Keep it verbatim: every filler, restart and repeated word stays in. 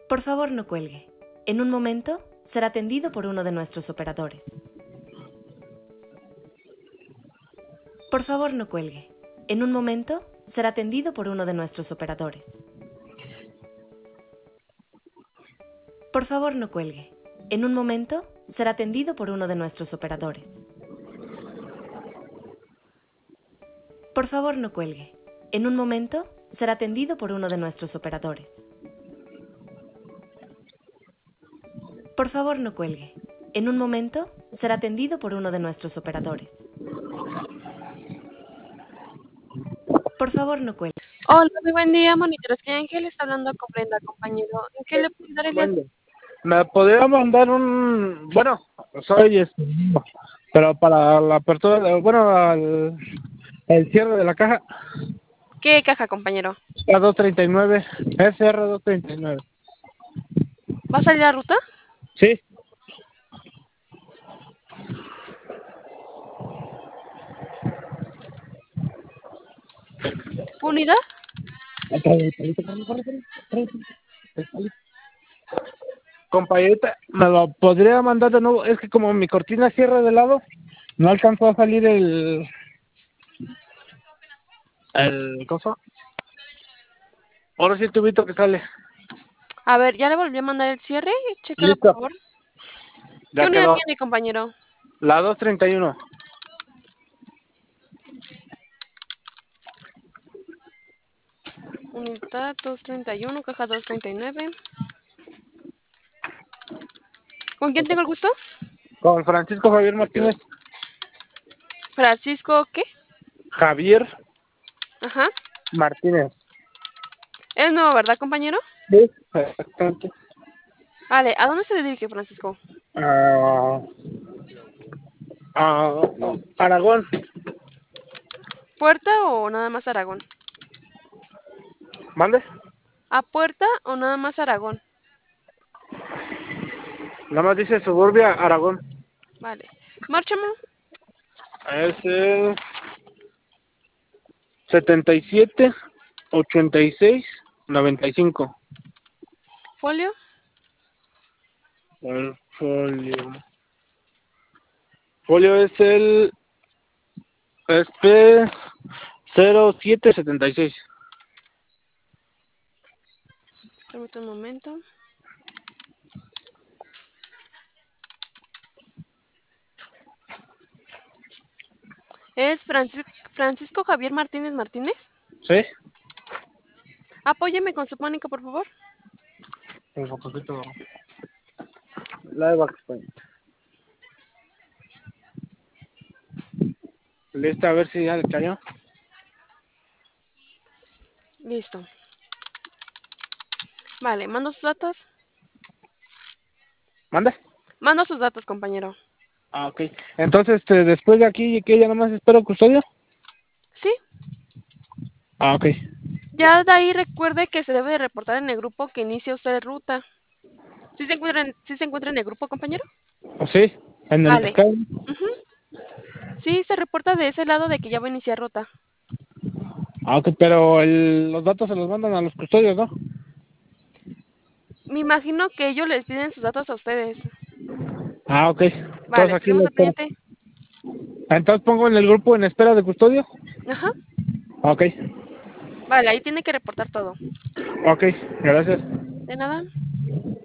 Por favor, no cuelgue. En un momento, será atendido por uno de nuestros operadores. Por favor, no cuelgue. En un momento, será atendido por uno de nuestros operadores. Por favor, no cuelgue. En un momento, será atendido por uno de nuestros operadores. Por favor, no cuelgue. En un momento, será atendido por uno de nuestros operadores. Por favor, no cuelgue. En un momento, será atendido por uno de nuestros operadores. Por favor, no cuelgue. Hola, muy buen día, monitores. Que Ángel está hablando con Brenda, compañero. ¿En qué le puedo dar el día? Mande. ¿Me podría mandar un, bueno, soy, este, pero para la apertura, de- bueno, al, el cierre de la caja, ¿Qué caja, compañero? la doscientos treinta y nueve, S R doscientos treinta y nueve. ¿Va a salir la ruta? Sí. ¿Unidad? Compañerita, ¿me lo podría mandar de nuevo? Es que como mi cortina cierra de lado, no alcanzó a salir el, el, ¿cosa? Ahora sí el tubito que sale. A ver, ya le volví a mandar el cierre. Chéquelo, por Listo. favor. ¿Qué Ya unidad quedó. tiene, compañero? La doscientos treinta y uno. Unidad doscientos treinta y uno, caja doscientos treinta y nueve. ¿Con quién tengo el gusto? Con Francisco Javier Martínez. Francisco, ¿qué? Javier Ajá. Martínez. Es nuevo, ¿verdad, compañero? Sí, exactamente. Vale, ¿a dónde se dirige, Francisco? Ah, ah, no, Aragón. ¿Puerta o nada más Aragón? ¿Mande? ¿A Puerta o nada más Aragón? Nada más dice Suburbia Aragón. Vale. Márchame. Es el setenta y siete, ochenta y seis, noventa y cinco. Folio. El folio. Folio es el S P cero siete setenta y seis. Permítame un momento. ¿Es Francis- Francisco Javier Martínez Martínez? ¿Sí? Apóyeme con su pánico, por favor. Un poquito. La de Backpoint. Listo, a ver si ya le cayó. Listo. Vale, mando sus datos. ¿Mande? Mando sus datos, compañero. Ah, ok. Entonces, este, después de aquí, ¿qué? ¿Ya nomás espero custodio? Sí. Ah, ok. Ya de ahí recuerde que se debe de reportar en el grupo que inicia usted ruta. ¿Sí se encuentra en, sí se encuentra en el grupo, compañero? Sí, en el Vale. pescado. Ujú. Sí, se reporta de ese lado de que ya va a iniciar ruta. Ah, ok, pero el, los datos se los mandan a los custodios, ¿no? Me imagino que ellos les piden sus datos a ustedes. Ah, ok. Vale, Entonces aquí estaremos lo al espero. pendiente. Entonces pongo en el grupo en espera de custodio. Ajá. Ok. Vale, ahí tiene que reportar todo. Ok, gracias. De nada.